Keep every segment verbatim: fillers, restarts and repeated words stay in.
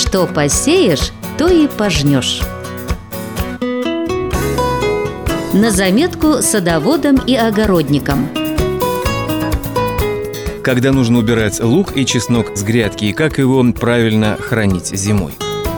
Что посеешь, то и пожнешь. На заметку садоводам и огородникам. Когда нужно убирать лук и чеснок с грядки и как его правильно хранить зимой?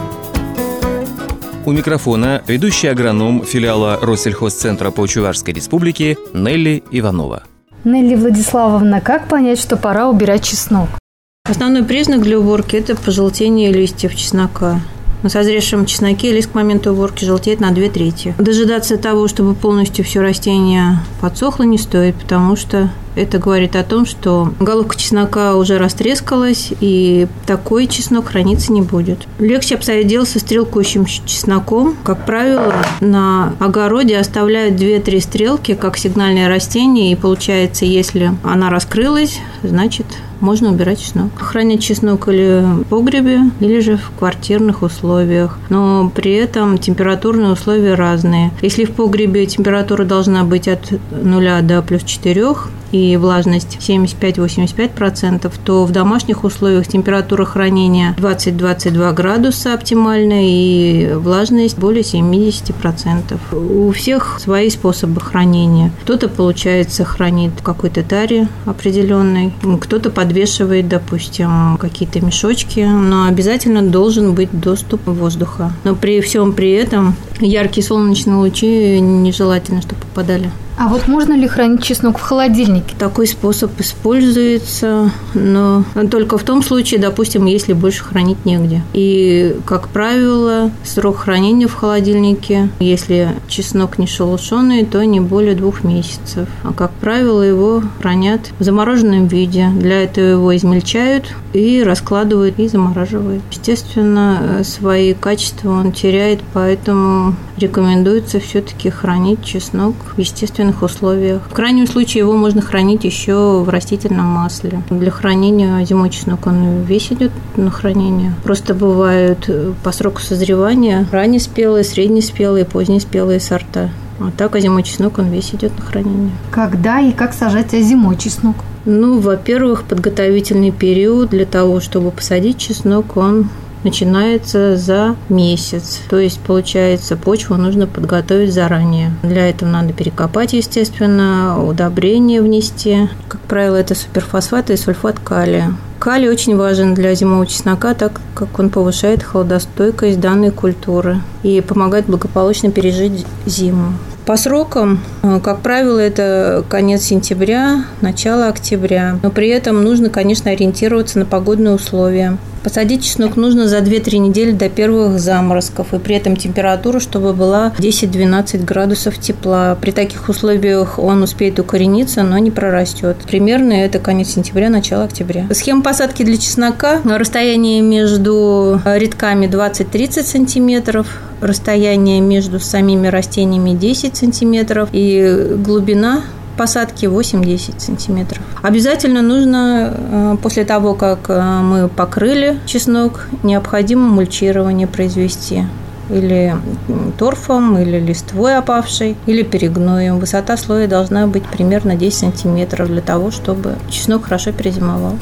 У микрофона ведущий агроном филиала Россельхозцентра по Чувашской республике Нелли Иванова. Нелли Владиславовна, как понять, что пора убирать чеснок? Основной признак для уборки – это пожелтение листьев чеснока. На созревшем чесноке лист к моменту уборки желтеет на две трети. Дожидаться того, чтобы полностью все растение подсохло, не стоит, потому что это говорит о том, что головка чеснока уже растрескалась, и такой чеснок храниться не будет. Легче обстоит дело со стрелкующим чесноком. Как правило, на огороде оставляют две-три стрелки, как сигнальное растение, и получается, если она раскрылась, значит, можно убирать чеснок. Хранить чеснок или в погребе, или же в квартирных условиях. Но при этом температурные условия разные. Если в погребе температура должна быть от нуля до плюс четырех, и влажность семьдесят пять - восемьдесят пять процентов, то в домашних условиях температура хранения двадцать - двадцать два градуса оптимальная и влажность более семьдесят процентов. У всех свои способы хранения. Кто-то, получается, хранит в какой-то таре определенной, кто-то подвешивает, допустим, какие-то мешочки, но обязательно должен быть доступ воздуха. Но при всем при этом яркие солнечные лучи нежелательно, чтобы попадали. А вот можно ли хранить чеснок в холодильнике? Такой способ используется, но только в том случае, допустим, если больше хранить негде. И, как правило, срок хранения в холодильнике, если чеснок не шелушеный, то не более двух месяцев. А, как правило, его хранят в замороженном виде. Для этого его измельчают и раскладывают и замораживают. Естественно, свои качества он теряет, поэтому рекомендуется все-таки хранить чеснок в естественном условиях. В крайнем случае его можно хранить еще в растительном масле. Для хранения зимой чеснок он весь идет на хранение. Просто бывают по сроку созревания раннеспелые, среднеспелые, позднеспелые сорта. А так, а зимой чеснок он весь идет на хранение. Когда и как сажать зимой чеснок? Ну, во-первых, подготовительный период для того, чтобы посадить чеснок, он начинается за месяц. То есть, получается, почву нужно подготовить заранее. Для этого надо перекопать, естественно, удобрения внести. Как правило, это суперфосфат и сульфат калия. Калий очень важен для зимового чеснока, так как он повышает холодостойкость данной культуры и помогает благополучно пережить зиму. По срокам, как правило, это конец сентября, начало октября. Но при этом нужно, конечно, ориентироваться на погодные условия. Посадить чеснок нужно за две-три недели до первых заморозков. И при этом температура, чтобы была десять-двенадцать градусов тепла. При таких условиях он успеет укорениться, но не прорастет. Примерно это конец сентября, начало октября. Схема посадки для чеснока. Расстояние между рядками двадцать-тридцать сантиметров. Расстояние между самими растениями десять сантиметров. И глубина посадки восемь-десять сантиметров. Обязательно нужно, после того, как мы покрыли чеснок, необходимо мульчирование произвести. Или торфом, или листвой опавшей, или перегноем. Высота слоя должна быть примерно десять сантиметров для того, чтобы чеснок хорошо перезимовал.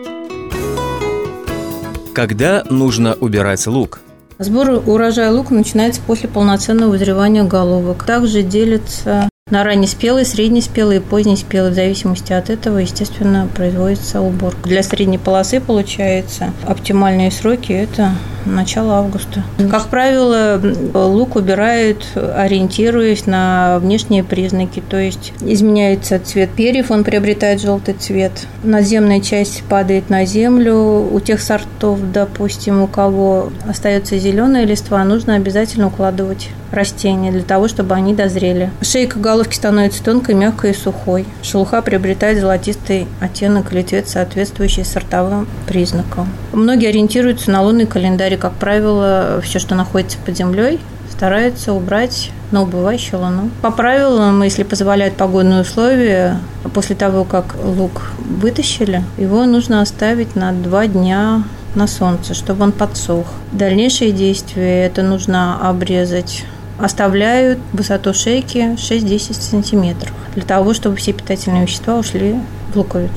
Когда нужно убирать лук? Сбор урожая лука начинается после полноценного вызревания головок. Также делится на раннеспелые, среднеспелые и позднеспелые. В зависимости от этого, естественно, производится уборка. Для средней полосы, получается, оптимальные сроки – это начало августа. Как правило, лук убирают, ориентируясь на внешние признаки. То есть изменяется цвет перьев, он приобретает желтый цвет. Наземная часть падает на землю. У тех сортов, допустим, у кого остается зеленая листва, нужно обязательно укладывать растения для того, чтобы они дозрели. Шейка головки становится тонкой, мягкой и сухой. Шелуха приобретает золотистый оттенок или цвет, соответствующий сортовым признакам. Многие ориентируются на лунный календарь. Как правило, все, что находится под землей, стараются убрать на убывающую луну. По правилам, если позволяют погодные условия, после того, как лук вытащили, его нужно оставить на два дня на солнце, чтобы он подсох. Дальнейшие действия – это нужно обрезать. Оставляют высоту шейки шесть-десять сантиметров для того, чтобы все питательные вещества ушли в луковицу.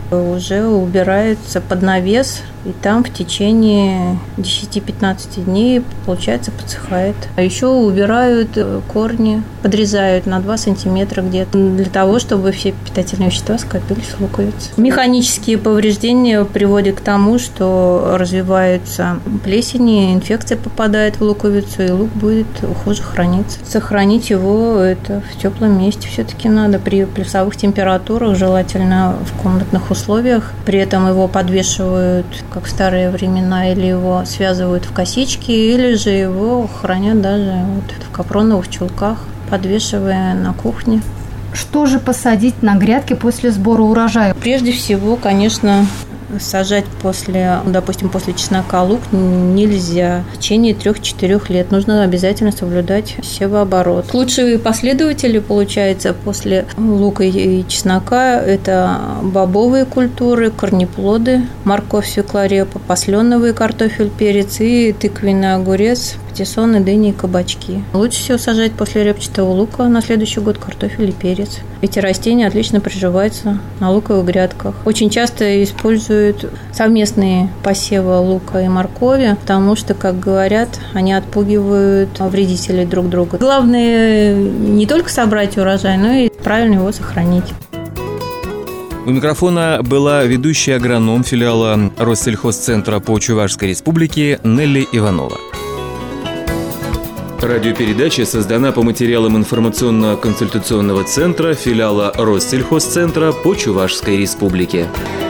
уже убираются под навес, и там в течение десяти-пятнадцати дней, получается, подсыхает. А еще убирают корни, подрезают на два сантиметра где-то, для того, чтобы все питательные вещества скопились в луковице. Механические повреждения приводят к тому, что развиваются плесени, инфекция попадает в луковицу, и лук будет хуже храниться. Сохранить его это в теплом месте все-таки надо, при плюсовых температурах, желательно в комнатных условиях. При этом его подвешивают, как в старые времена, или его связывают в косички, или же его хранят даже вот в капроновых чулках, подвешивая на кухне. Что же посадить на грядке после сбора урожая? Прежде всего, конечно, сажать после, допустим, после чеснока лук нельзя. В течение трех-четырех лет нужно обязательно соблюдать севооборот. Лучшие последователи, получается, после лука и чеснока – это бобовые культуры, корнеплоды, морковь, свекла, репа, посленовый картофель, перец и тыквенный огурец, патиссоны, дыни и кабачки. Лучше всего сажать после репчатого лука на следующий год картофель и перец. Эти растения отлично приживаются на луковых грядках. Очень часто используют совместные посевы лука и моркови, потому что, как говорят, они отпугивают вредителей друг друга. Главное не только собрать урожай, но и правильно его сохранить. У микрофона была ведущая агроном филиала Россельхозцентра по Чувашской республике Нелли Иванова. Радиопередача создана по материалам информационно-консультационного центра филиала Россельхозцентра по Чувашской республике.